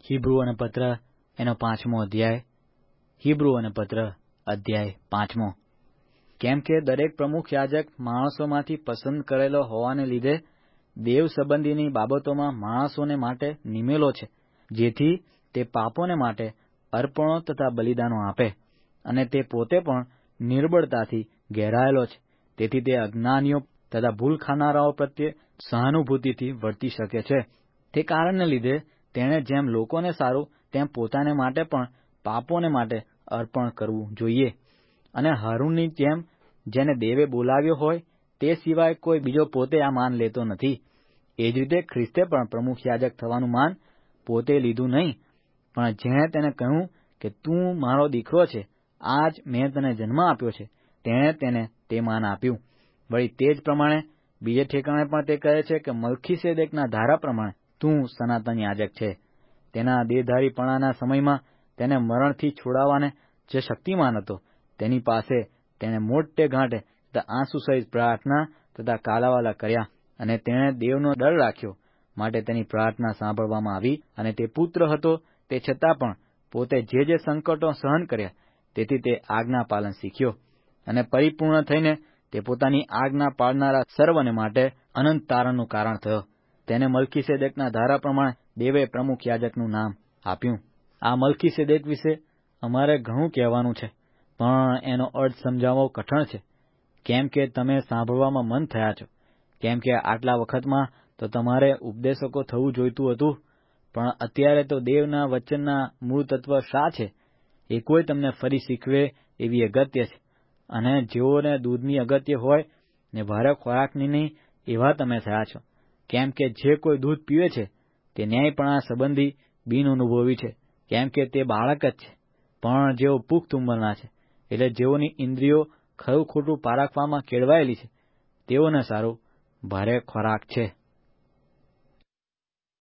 હિબ્રુઓને પત્ર એનો 5મો અધ્યાય. હિબ્રુઓને પત્ર અધ્યાય 5. કેમ કે દરેક પ્રમુખ યાજક માણસોમાંથી પસંદ કરેલો હોવાને લીધે દેવ સંબંધીની બાબતોમાં માણસોને માટે નિમેલો છે, જેથી તે પાપોને માટે અર્પણો તથા બલિદાનો આપે, અને તે પોતે પણ નિર્બળતાથી ઘેરાયેલો છે. તેથી તે અજ્ઞાનીઓ તથા ભૂલ ખાનારાઓ પ્રત્યે સહાનુભૂતિથી વર્તી શકે છે. તે કારણને લીધે તેણે જેમ લોકોને સારું તેમ પોતાને માટે પણ પાપોને માટે અર્પણ કરવું જોઈએ. અને હારૂનની જેમ જેને દેવે બોલાવ્યો હોય તે સિવાય કોઈ બીજો પોતે આ માન લેતો નથી. એ જ રીતે ખ્રિસ્તે પણ પ્રમુખ યાજક થવાનું માન પોતે લીધું નહીં, પણ જેણે તેને કહ્યું કે તું મારો દીકરો છે, આજ મેં તને જન્મ આપ્યો છે, તેણે તેને તે માન આપ્યું. વળી તે જ પ્રમાણે બીજે ઠેકાણે પણ તે કહે છે કે મલ્ખીસેદેકના ધારા પ્રમાણે તું સનાતન યાજક છે. તેના દેહધારીપણાના સમયમાં તેને મરણથી છોડાવવાને જે શક્તિમાન હતો, તેની પાસે તેણે મોટે ઘાંટે તથા આંસુ સહિત પ્રાર્થના તથા કાલાવાલા કર્યા, અને તેણે દેવનો ડર રાખ્યો માટે તેની પ્રાર્થના સાંભળવામાં આવી. અને તે પુત્ર હતો તે છતાં પણ પોતે જે સંકટો સહન કર્યા તેથી તે આજ્ઞા પાલન શીખ્યો, અને પરિપૂર્ણ થઈને તે પોતાની આજ્ઞા પાળનારા સર્વને માટે અનંત તારણનું કારણ થયો. તેને મલ્ખીસેદેકના ધારા પ્રમાણે દેવે પ્રમુખ યાજકનું નામ આપ્યું. આ મલ્ખીસેદેક વિશે અમારે ઘણું કહેવાનું છે, પણ એનો અર્થ સમજાવવો કઠણ છે, કેમ કે તમે સાંભળવામાં મન થયા છો. કેમ કે આટલા વખતમાં તો તમારે ઉપદેશકો થવું જોઈતું હતું, પણ અત્યારે તો દેવના વચનના મૂળ તત્વ શા છે એ કોઈ તમને ફરી શીખવે એવી અગત્ય છે. અને જેઓને દૂધની અગત્ય હોય ને ભારે ખોરાકની નહીં, એવા તમે થયા છો. કેમ કે જે કોઈ દૂધ પીવે છે તે ન્યાયપણા સંબંધી બિનઅનુભવી છે, કેમ કે તે બાળક જ છે. પણ જેઓ પુખ્ત ઉંમરના છે, એટલે જેઓની ઇન્દ્રિયો ખરું ખોટું પારખવામાં કેળવાયેલી છે, તેઓને સારું ભારે ખોરાક છે.